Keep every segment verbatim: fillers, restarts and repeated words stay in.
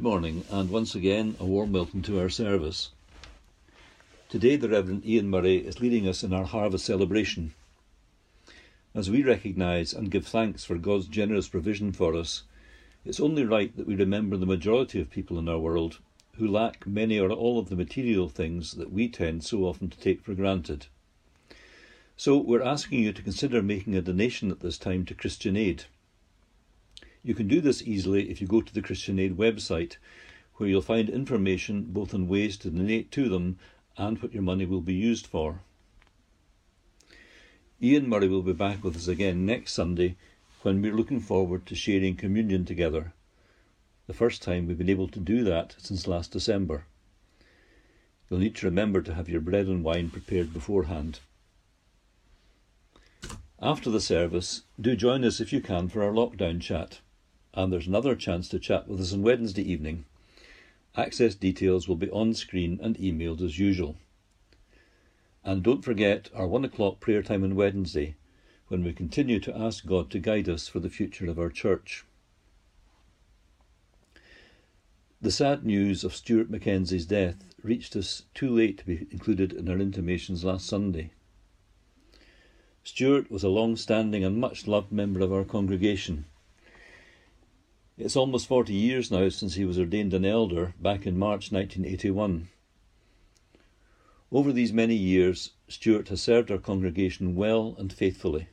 Good morning, and once again a warm welcome to our service. Today the Reverend Ian Murray is leading us in our harvest celebration. As we recognise and give thanks for God's generous provision for us, it's only right that we remember the majority of people in our world who lack many or all of the material things that we tend so often to take for granted. So we're asking you to consider making a donation at this time to Christian Aid. You can do this easily if you go to the Christian Aid website, where you'll find information both on ways to donate to them and what your money will be used for. Ian Murray will be back with us again next Sunday, when we're looking forward to sharing communion together. The first time we've been able to do that since last December. You'll need to remember to have your bread and wine prepared beforehand. After the service, do join us if you can for our lockdown chat. And there's another chance to chat with us on Wednesday evening. Access details will be on screen and emailed as usual. And don't forget our one o'clock prayer time on Wednesday, when we continue to ask God to guide us for the future of our church. The sad news of Stuart Mackenzie's death reached us too late to be included in our intimations last Sunday. Stuart was a long-standing and much-loved member of our congregation. It's almost forty years now since he was ordained an elder back in March nineteen eighty-one. Over these many years, Stuart has served our congregation well and faithfully.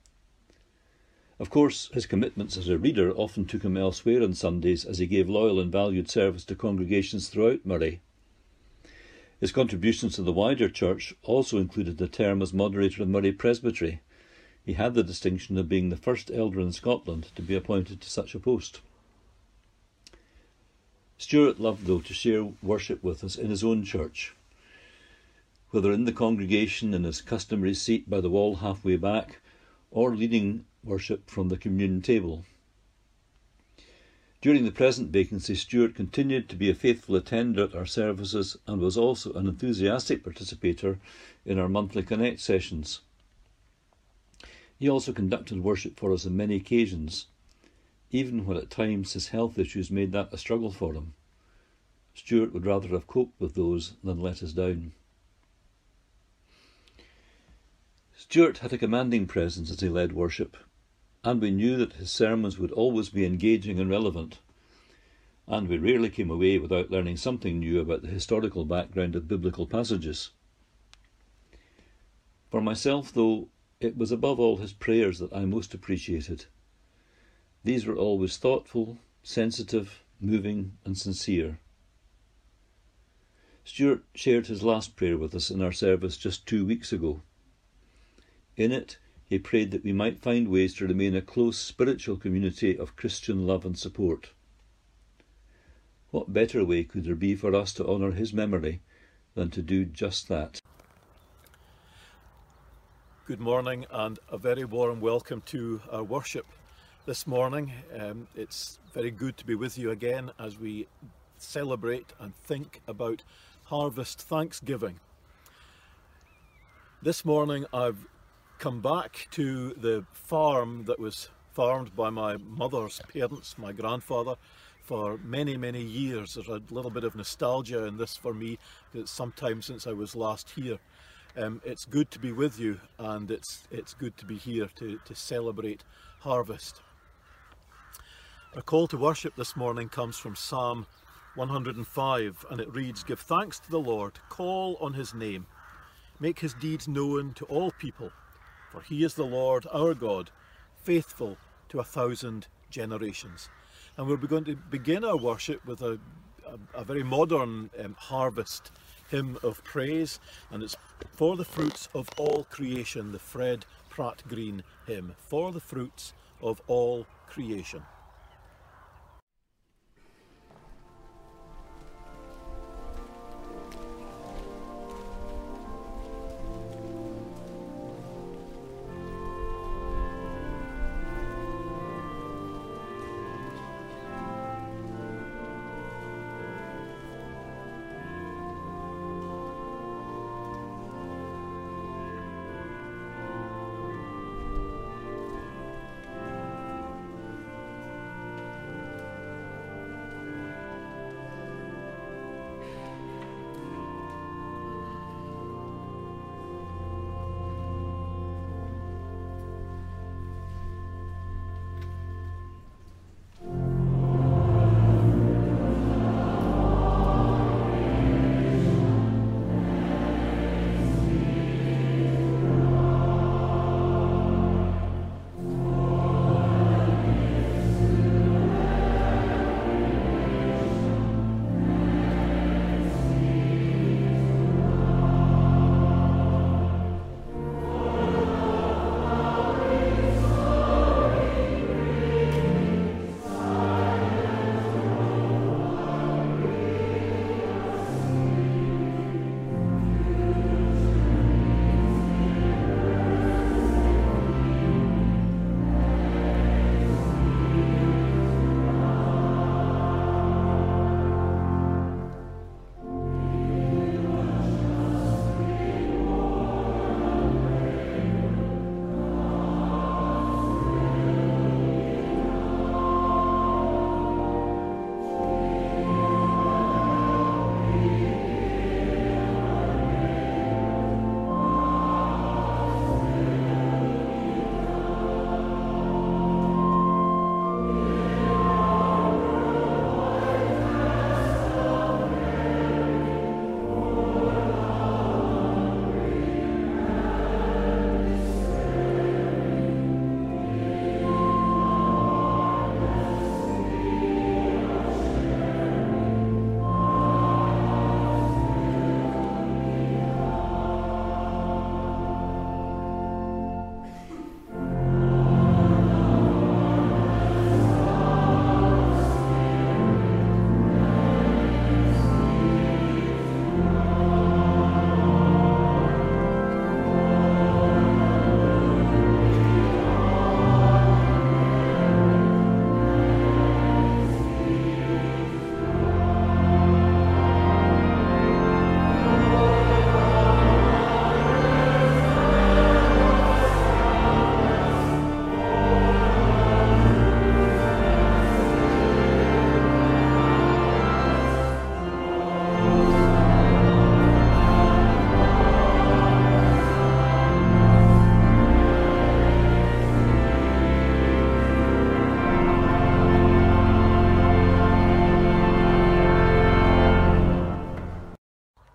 Of course, his commitments as a reader often took him elsewhere on Sundays, as he gave loyal and valued service to congregations throughout Moray. His contributions to the wider church also included a term as moderator of Moray Presbytery. He had the distinction of being the first elder in Scotland to be appointed to such a post. Stuart loved, though, to share worship with us in his own church, whether in the congregation in his customary seat by the wall halfway back, or leading worship from the communion table. During the present vacancy, Stuart continued to be a faithful attender at our services and was also an enthusiastic participator in our monthly Connect sessions. He also conducted worship for us on many occasions, even when at times his health issues made that a struggle for him. Stuart would rather have coped with those than let us down. Stuart had a commanding presence as he led worship, and we knew that his sermons would always be engaging and relevant, and we rarely came away without learning something new about the historical background of biblical passages. For myself, though, it was above all his prayers that I most appreciated. These were always thoughtful, sensitive, moving and sincere. Stuart shared his last prayer with us in our service just two weeks ago. In it, he prayed that we might find ways to remain a close spiritual community of Christian love and support. What better way could there be for us to honour his memory than to do just that? Good morning and a very warm welcome to our worship this morning. Um, it's very good to be with you again as we celebrate and think about Harvest Thanksgiving. This morning I've come back to the farm that was farmed by my mother's parents, my grandfather, for many, many years. There's a little bit of nostalgia in this for me. It's some time since I was last here. Um, it's good to be with you, and it's it's good to be here to, to celebrate harvest. Our call to worship this morning comes from Psalm one hundred and five, and it reads, "Give thanks to the Lord, call on his name, make his deeds known to all people, for he is the Lord our God, faithful to a thousand generations." And we're going to begin our worship with a, a, a very modern um, harvest hymn of praise, and it's "For the Fruits of All Creation," the Fred Pratt Green hymn, "For the Fruits of All Creation."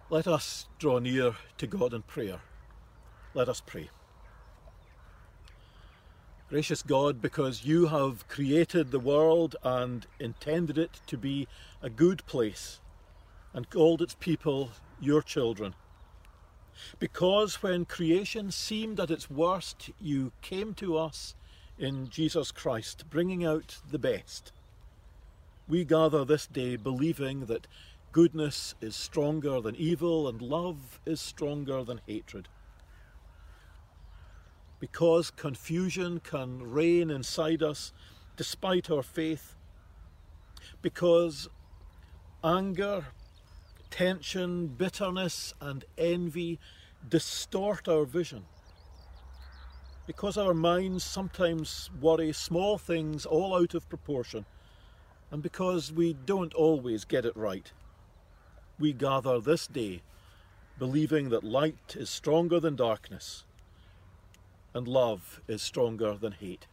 Let us draw near to God in prayer. Let us pray. Gracious God, because you have created the world and intended it to be a good place and called its people your children, because when creation seemed at its worst, you came to us in Jesus Christ, bringing out the best. We gather this day believing that goodness is stronger than evil and love is stronger than hatred. Because confusion can reign inside us despite our faith, because anger, tension, bitterness and envy distort our vision, because our minds sometimes worry small things all out of proportion, and because we don't always get it right, we gather this day believing that light is stronger than darkness and love is stronger than hate.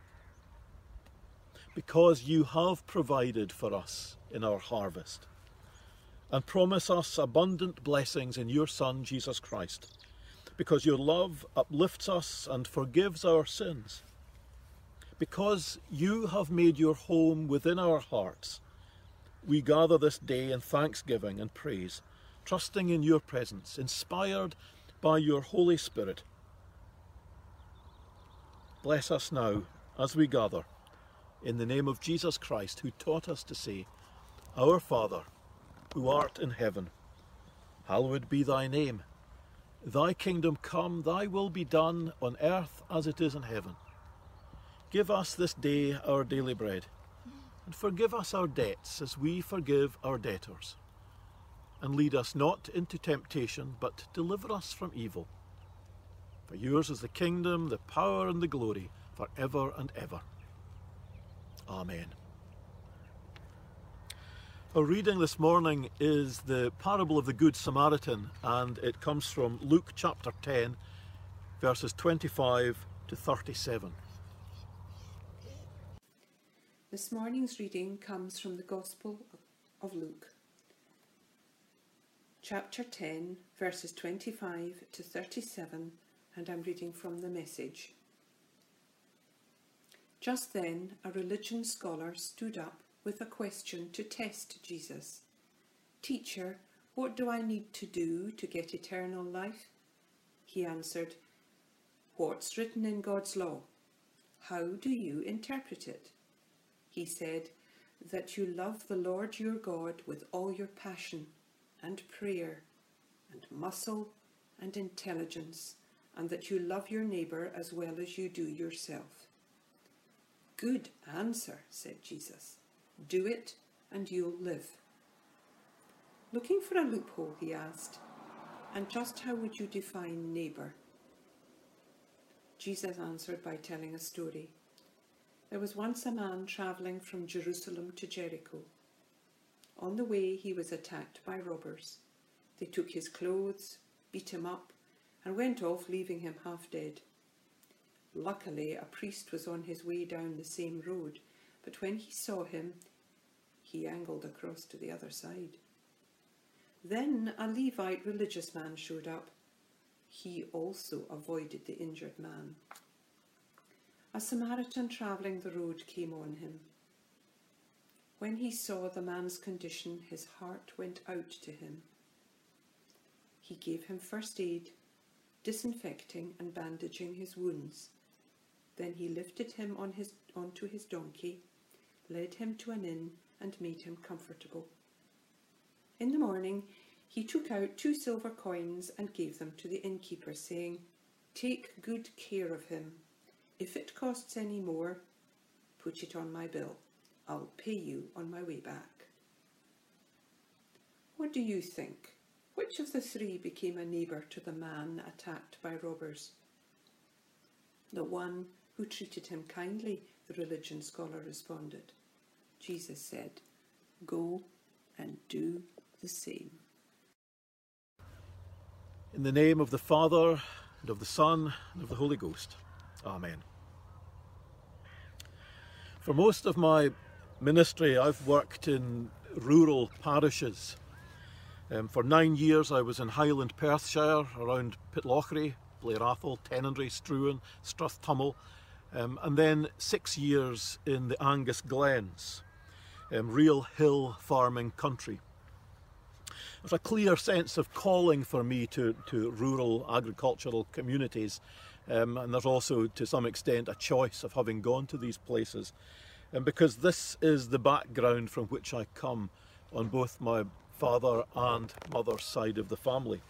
Because you have provided for us in our harvest and promise us abundant blessings in your Son, Jesus Christ, because your love uplifts us and forgives our sins, because you have made your home within our hearts, we gather this day in thanksgiving and praise, trusting in your presence, inspired by your Holy Spirit. Bless us now as we gather, in the name of Jesus Christ, who taught us to say, Our Father, who art in heaven, hallowed be thy name. Thy kingdom come, thy will be done on earth as it is in heaven. Give us this day our daily bread, and forgive us our debts as we forgive our debtors. And lead us not into temptation, but deliver us from evil. For yours is the kingdom, the power and the glory, for ever and ever. Amen. Our reading this morning is the parable of the Good Samaritan, and it comes from Luke chapter ten, verses twenty-five to thirty-seven. This morning's reading comes from the Gospel of Luke, chapter ten, verses twenty-five to thirty-seven, and I'm reading from the Message. Just then, a religion scholar stood up with a question to test Jesus. Teacher, what do I need to do to get eternal life? He answered, What's written in God's law? How do you interpret it? He said, that you love the Lord your God with all your passion and prayer and muscle and intelligence, and that you love your neighbour as well as you do yourself. Good answer, said Jesus. Do it and you'll live. Looking for a loophole, he asked, and just how would you define neighbour? Jesus answered by telling a story. There was once a man travelling from Jerusalem to Jericho. On the way he was attacked by robbers. They took his clothes, beat him up, and went off, leaving him half dead. Luckily, a priest was on his way down the same road, but when he saw him, he angled across to the other side. Then a Levite religious man showed up. He also avoided the injured man. A Samaritan travelling the road came on him. When he saw the man's condition, his heart went out to him. He gave him first aid, disinfecting and bandaging his wounds. Then he lifted him on his, onto his donkey, led him to an inn, and made him comfortable. In the morning, he took out two silver coins and gave them to the innkeeper, saying, Take good care of him. If it costs any more, put it on my bill. I'll pay you on my way back. What do you think? Which of the three became a neighbour to the man attacked by robbers? The one who treated him kindly, the religion scholar responded. Jesus said, Go and do the same. In the name of the Father, and of the Son, and of the Holy Ghost. Amen. For most of my ministry, I've worked in rural parishes, Um, for nine years I was in Highland Perthshire, around Pitlochry, Blairathol, Tenanry, Struan, Struthtummel, um, and then six years in the Angus Glens, um, real hill farming country. There's a clear sense of calling for me to, to rural agricultural communities, um, and there's also to some extent a choice of having gone to these places, and because this is the background from which I come on both my father and mother's side of the family.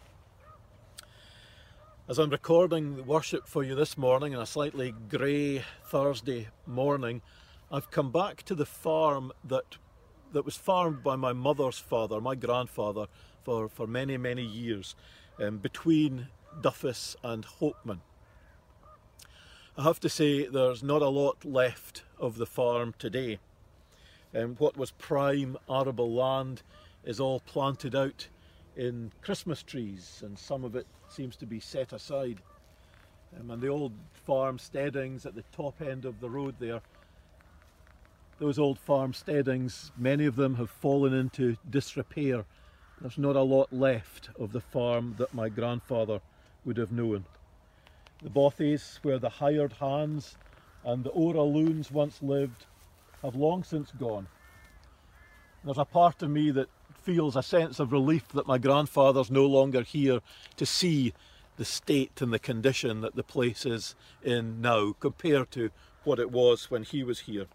As I'm recording the worship for you this morning on a slightly grey Thursday morning, I've come back to the farm that that was farmed by my mother's father, my grandfather, for, for many, many years, um, between Duffus and Hopeman. I have to say there's not a lot left of the farm today. Um, what was prime arable land is all planted out in Christmas trees, and some of it seems to be set aside. Um, and the old farm steadings at the top end of the road there, those old farm steadings, many of them have fallen into disrepair. There's not a lot left of the farm that my grandfather would have known. The bothies, where the hired hands and the Ora loons once lived, have long since gone. There's a part of me that feels a sense of relief that my grandfather's no longer here to see the state and the condition that the place is in now compared to what it was when he was here.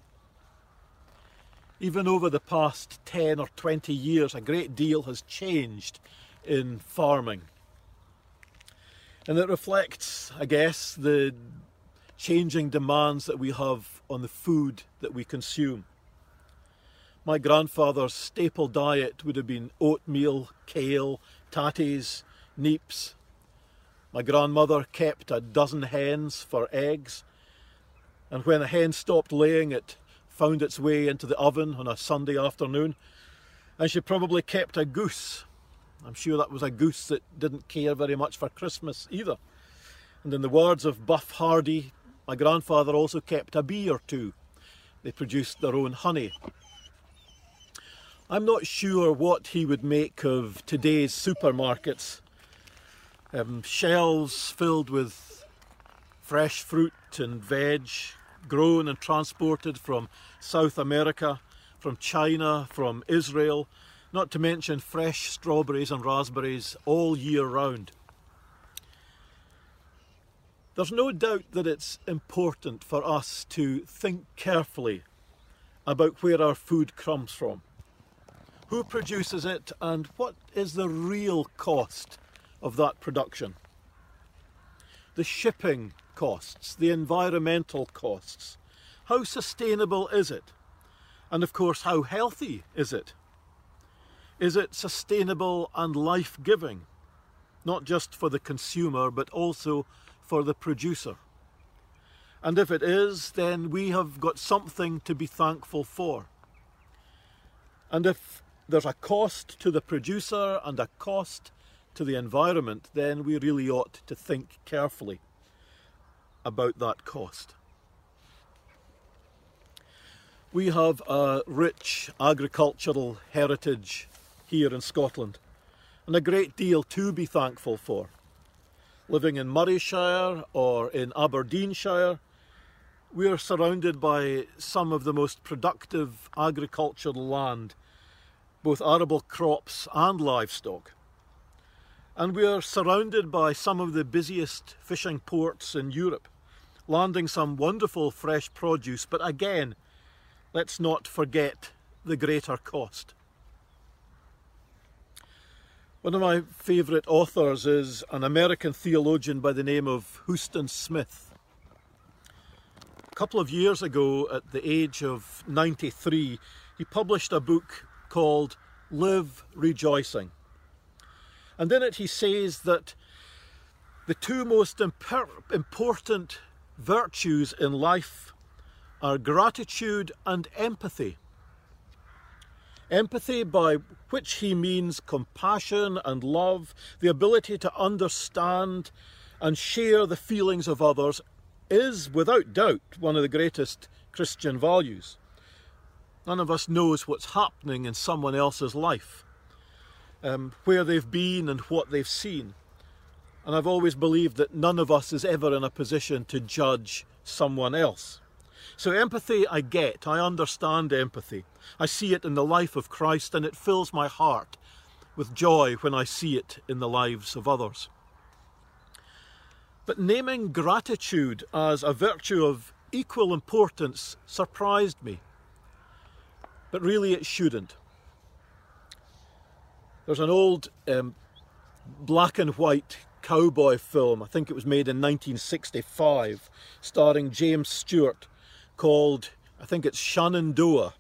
Even over the past ten or twenty years, a great deal has changed in farming. And it reflects, I guess, the changing demands that we have on the food that we consume. My grandfather's staple diet would have been oatmeal, kale, tatties, neeps. My grandmother kept a dozen hens for eggs, and when a hen stopped laying, it found its way into the oven on a Sunday afternoon, and she probably kept a goose. I'm sure that was a goose that didn't care very much for Christmas either. And in the words of Buff Hardy, my grandfather also kept a bee or two. They produced their own honey. I'm not sure what he would make of today's supermarkets. Um, shelves filled with fresh fruit and veg, grown and transported from South America, from China, from Israel, not to mention fresh strawberries and raspberries all year round. There's no doubt that it's important for us to think carefully about where our food comes from, who produces it, and what is the real cost of that production. The shipping costs, the environmental costs. How sustainable is it? And of course, how healthy is it? Is it sustainable and life-giving? Not just for the consumer, but also for the producer. And if it is, then we have got something to be thankful for. And if there's a cost to the producer and a cost to the environment, then we really ought to think carefully about that cost. We have a rich agricultural heritage here in Scotland, and a great deal to be thankful for. Living in Murrayshire or in Aberdeenshire, we are surrounded by some of the most productive agricultural land, both arable crops and livestock. And we are surrounded by some of the busiest fishing ports in Europe, landing some wonderful fresh produce, but again, let's not forget the greater cost. One of my favourite authors is an American theologian by the name of Huston Smith. A couple of years ago, at the age of ninety-three, he published a book called Live Rejoicing. And in it he says that the two most important virtues in life are gratitude and empathy. Empathy, by which he means compassion and love, the ability to understand and share the feelings of others, is without doubt one of the greatest Christian values. None of us knows what's happening in someone else's life. um, where they've been and what they've seen. And I've always believed that none of us is ever in a position to judge someone else. So empathy I get, I understand empathy. I see it in the life of Christ, and it fills my heart with joy when I see it in the lives of others. But naming gratitude as a virtue of equal importance surprised me. But really it shouldn't. There's an old um, black and white cowboy film, I think it was made in nineteen sixty-five, starring James Stewart, called, I think it's Shenandoah.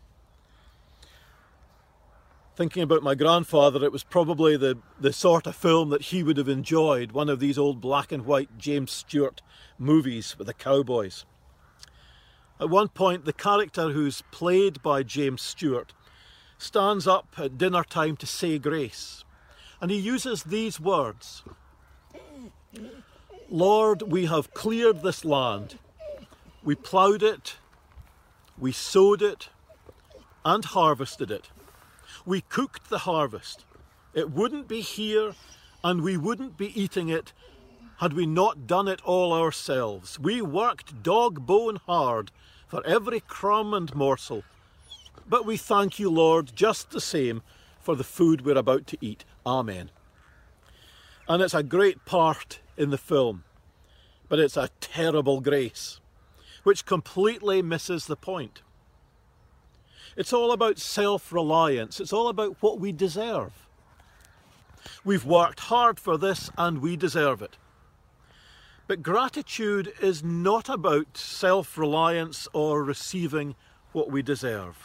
Thinking about my grandfather, it was probably the, the sort of film that he would have enjoyed, one of these old black and white James Stewart movies with the cowboys. At one point, the character who's played by James Stewart stands up at dinner time to say grace, and he uses these words: "Lord, we have cleared this land, we ploughed it, we sowed it, and harvested it. We cooked the harvest. It wouldn't be here, and we wouldn't be eating it had we not done it all ourselves. We worked dog-bone hard for every crumb and morsel. But we thank you, Lord, just the same for the food we're about to eat. Amen." And it's a great part in the film, but it's a terrible grace, which completely misses the point. It's all about self-reliance. It's all about what we deserve. We've worked hard for this and we deserve it. But gratitude is not about self-reliance or receiving what we deserve.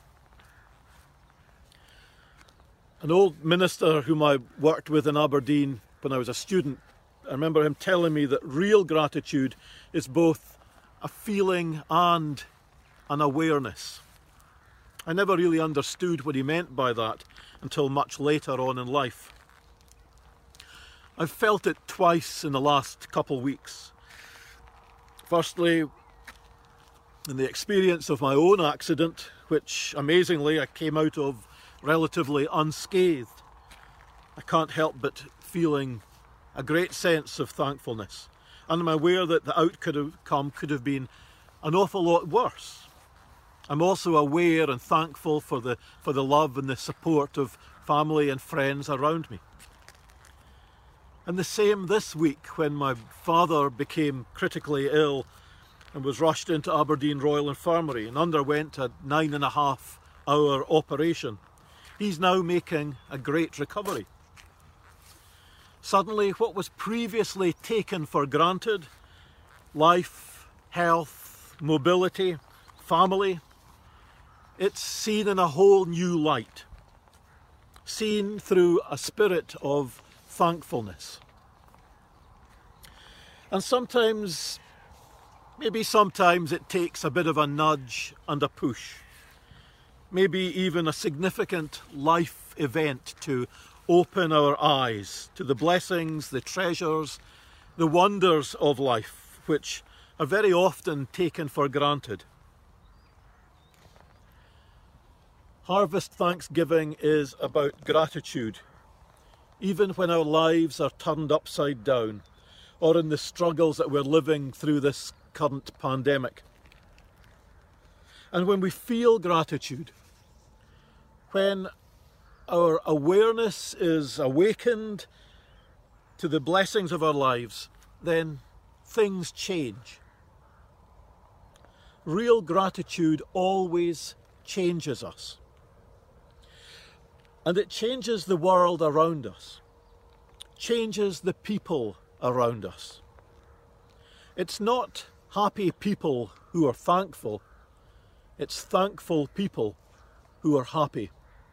An old minister whom I worked with in Aberdeen when I was a student, I remember him telling me that real gratitude is both a feeling and an awareness. I never really understood what he meant by that until much later on in life. I've felt it twice in the last couple of weeks. Firstly, in the experience of my own accident, which amazingly I came out of relatively unscathed. I can't help but feeling a great sense of thankfulness, and I'm aware that the outcome could have been an awful lot worse. I'm also aware and thankful for the, for the love and the support of family and friends around me. And the same this week when my father became critically ill and was rushed into Aberdeen Royal Infirmary and underwent a nine and a half hour operation. He's now making a great recovery. Suddenly, what was previously taken for granted, life, health, mobility, family, it's seen in a whole new light, seen through a spirit of thankfulness. And sometimes, maybe sometimes it takes a bit of a nudge and a push, maybe even a significant life event to open our eyes to the blessings, the treasures, the wonders of life, which are very often taken for granted. Harvest Thanksgiving is about gratitude, even when our lives are turned upside down, or in the struggles that we're living through this current pandemic. And when we feel gratitude, when our awareness is awakened to the blessings of our lives, then things change. Real gratitude always changes us. And it changes the world around us, changes the people around us. It's not happy people who are thankful, it's thankful people who are happy.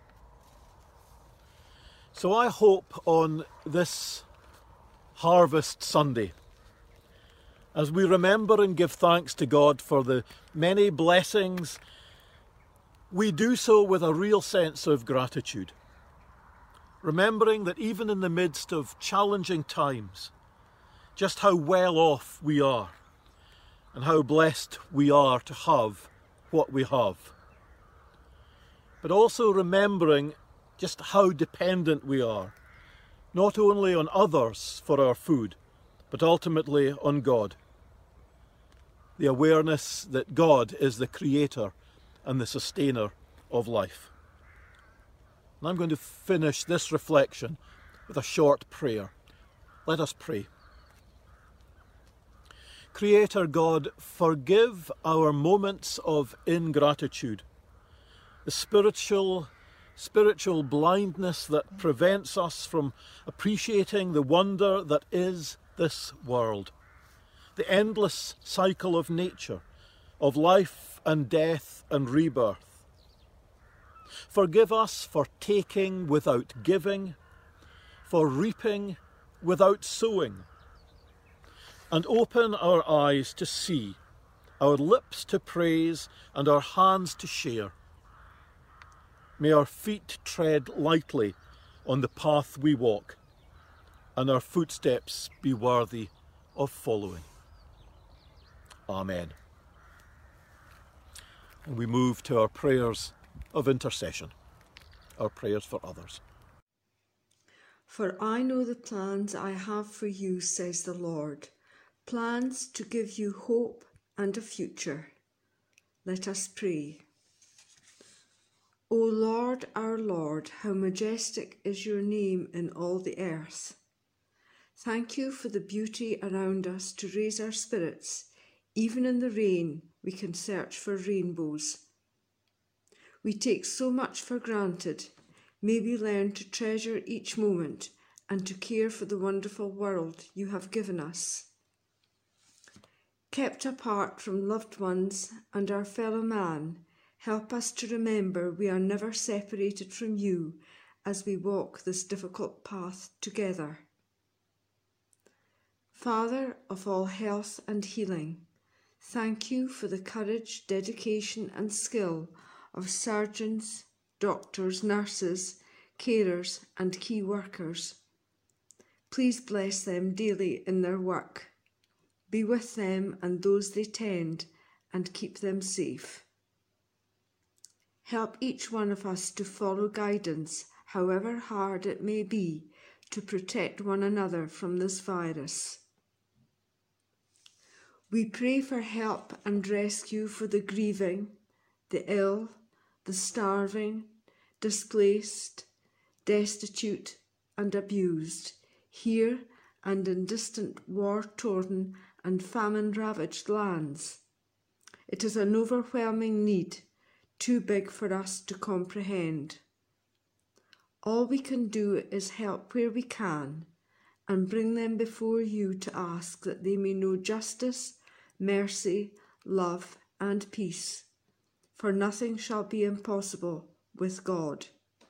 So I hope on this Harvest Sunday, as we remember and give thanks to God for the many blessings, we do so with a real sense of gratitude. Remembering that even in the midst of challenging times, just how well off we are and how blessed we are to have what we have. But also remembering just how dependent we are, not only on others for our food, but ultimately on God. The awareness that God is the creator and the sustainer of life. And I'm going to finish this reflection with a short prayer. Let us pray. Creator God, forgive our moments of ingratitude, the spiritual, spiritual blindness that prevents us from appreciating the wonder that is this world, the endless cycle of nature, of life and death and rebirth. Forgive us for taking without giving, for reaping without sowing, and open our eyes to see, our lips to praise, and our hands to share. May our feet tread lightly on the path we walk, and our footsteps be worthy of following. Amen. And we move to our prayers of intercession, our prayers for others. For I know the plans I have for you, says the Lord, plans to give you hope and a future. Let us pray. O Lord, our Lord, how majestic is your name in all the earth. Thank you for the beauty around us to raise our spirits. Even in the rain, we can search for rainbows. We take so much for granted. May we learn to treasure each moment and to care for the wonderful world you have given us. Kept apart from loved ones and our fellow man, help us to remember we are never separated from you as we walk this difficult path together. Father of all health and healing, thank you for the courage, dedication and skill of surgeons, doctors, nurses, carers and key workers. Please bless them daily in their work. Be with them and those they tend and keep them safe. Help each one of us to follow guidance, however hard it may be, to protect one another from this virus. We pray for help and rescue for the grieving, the ill, the starving, displaced, destitute and abused, here and in distant war-torn and famine-ravaged lands. It is an overwhelming need, too big for us to comprehend. All we can do is help where we can and bring them before you to ask that they may know justice, mercy, love and peace, for nothing shall be impossible with God.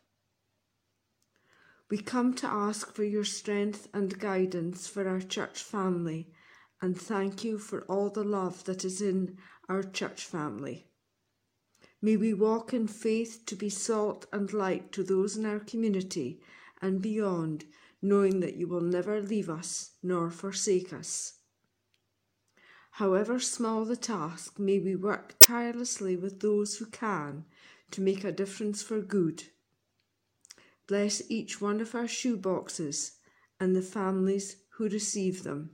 We come to ask for your strength and guidance for our church family and thank you for all the love that is in our church family. May we walk in faith to be salt and light to those in our community and beyond, knowing that you will never leave us nor forsake us. However small the task, may we work tirelessly with those who can to make a difference for good. Bless each one of our shoe boxes and the families who receive them.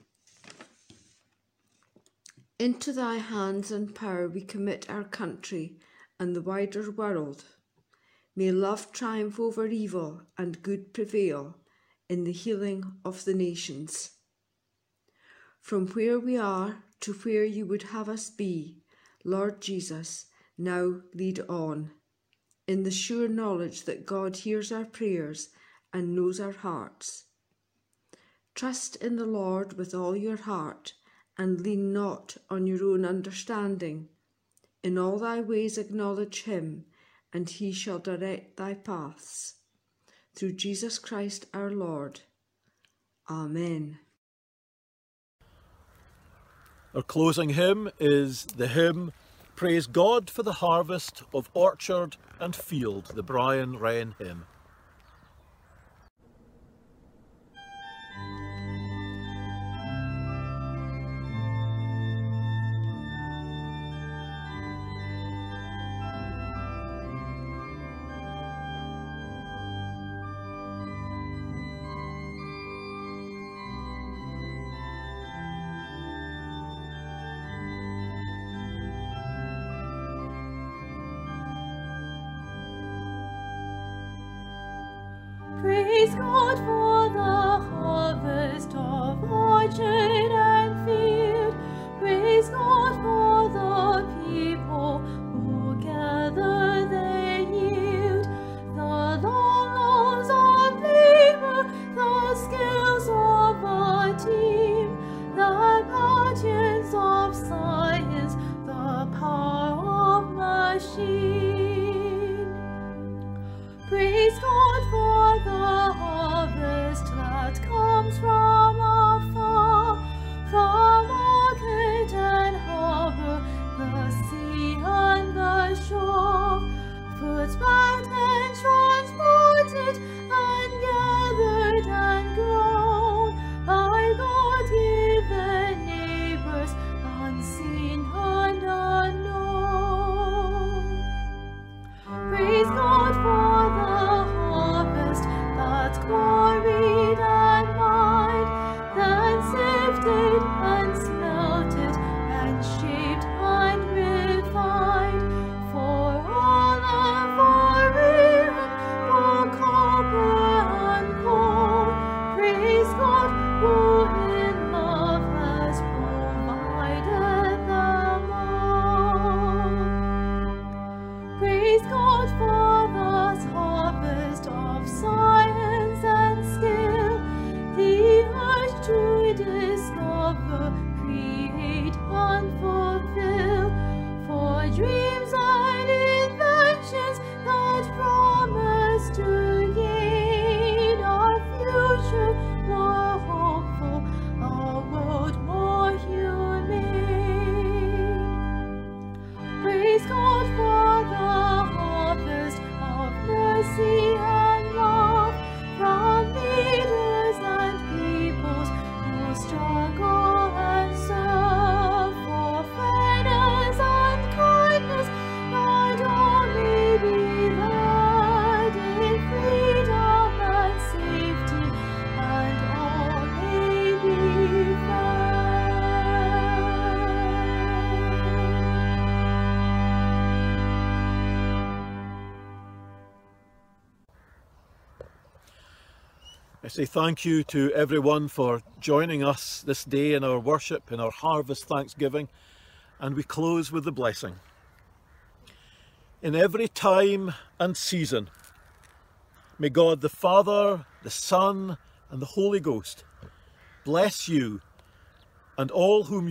Into thy hands and power we commit our country and the wider world. May love triumph over evil and good prevail in the healing of the nations. From where we are to where you would have us be, Lord Jesus, now lead on, in the sure knowledge that God hears our prayers and knows our hearts. Trust in the Lord with all your heart, and lean not on your own understanding. In all thy ways acknowledge him, and he shall direct thy paths. Through Jesus Christ our Lord. Amen. Our closing hymn is the hymn Praise God for the Harvest of Orchard and Field, the Brian Wren hymn. Praise God for the harvest of orchard and field. Praise God for the people who gather their yield. The long hours of labor, the skills of a team, the patience of science, the power of machine. Praise God for the harvest that comes from afar, from market and harbour, the sea and the shore. Fruits packed and transported and gathered and grown by God-given neighbours, unseen and unknown. Praise God for the harvest that's quarried and mined, then sifted and smelted and shaped and refined, for olive, for iron, for copper and coal. Praise God who in love has provided them all. Praise God for this harvest of science and skill, the urge to discover, create and fulfill, for dreams and inventions that promise to gain our future more hopeful, our world more humane. Praise God for the harvest of mercy and love, from leaders and peoples who struggle and serve for fairness and kindness, and all may be led in freedom and safety, and all may be found. I say thank you to everyone for joining us this day in our worship, in our harvest thanksgiving, and we close with the blessing. In every time and season, may God the Father, the Son, and the Holy Ghost bless you and all whom